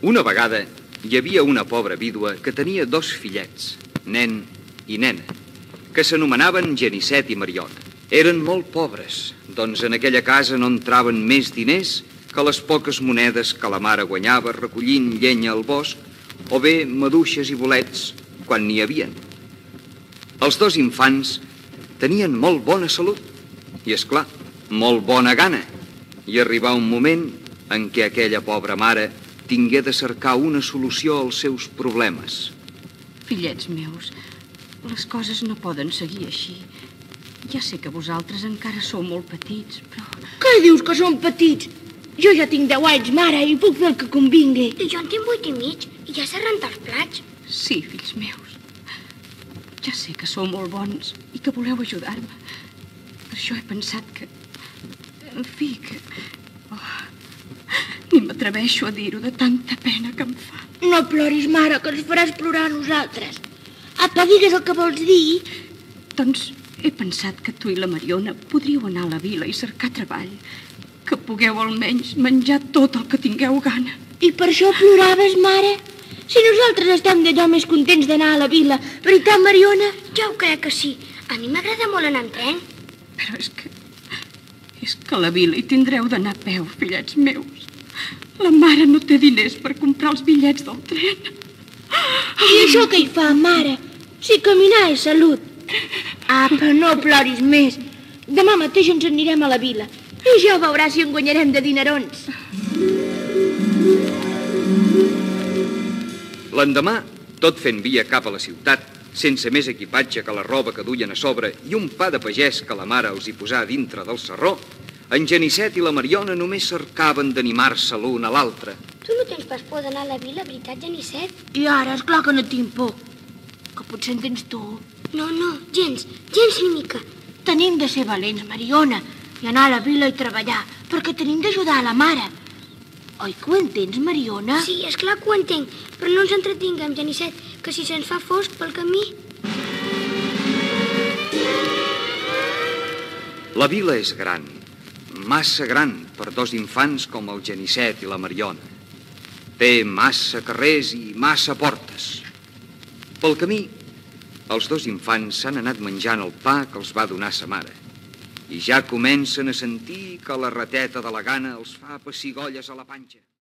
Una vegada hi havia una pobra vídua que tenia 2 fillets, nen i nena, que s'anomenaven Genicet i Mariona. Eren molt pobres, doncs en aquella casa no entraven més diners que les poques monedes que la mare guanyava recollint llenya al bosc o bé maduixes i bolets quan n'hi havien. Els 2 infants tenien molt bona salut i, és clar, molt bona gana, i arribà un moment en què aquella pobra mare tingué de cercar una solució als seus problemes. Fillets meus, les coses no poden seguir així. Ja sé que vosaltres encara sou molt petits, però... Què dius que som petits? Jo ja tinc 10 anys, mare, i puc fer el que convingui. I jo en tinc 8 i mig, i ja sé rentar els plats. Sí, fills meus. Ja sé que sou molt bons i que voleu ajudar-me. Per això he pensat que... En fi, que... Oh, ni m'atreveixo a dir-ho de tanta pena que em fa. No ploris, mare, que ens faràs plorar a nosaltres. Apa, digues el que vols dir. Doncs he pensat que tu i la Mariona podríeu anar a la vila i cercar treball, que pugueu almenys menjar tot el que tingueu gana. I per això ploraves, mare? Si nosaltres estem d'allò més contents d'anar a la vila, veritat, Mariona? Ja ho crec que sí. A mi m'agrada molt anar en tren. Però és que a la vila hi tindreu d'anar a peu, fillets meus. La mare no té diners per comprar els bitllets del tren. I això què hi fa, mare? Si caminar és salut. Apa, no ploris més. Demà mateix ens anirem a la vila. I ja veuràs si en guanyarem de dinerons. L'endemà, tot fent via cap a la ciutat, sense més equipatge que la roba que duien a sobre i un pa de pagès que la mare els hi posà dintre del sarró, en Genicet i la Mariona només cercaven d'animar-se l'un a l'altre. Tu no tens pas por d'anar a la vila, veritat, Genicet? I ara, esclar que no tinc por. Que potser en tens tu. No, gens ni mica. Tenim de ser valents, Mariona, i anar a la vila i treballar, perquè tenim d'ajudar a la mare. Oi que ho entens, Mariona? Sí, és clar que ho entenc, però no ens entretinguem, Genicet, que si se'ns fa fosc pel camí... La vila és gran, massa gran per 2 infants com el Genicet i la Mariona. Té massa carrers i massa portes. Pel camí, els 2 infants s'han anat menjant el pa que els va donar sa mare i ja comencen a sentir que la rateta de la gana els fa pessigolles a la panxa.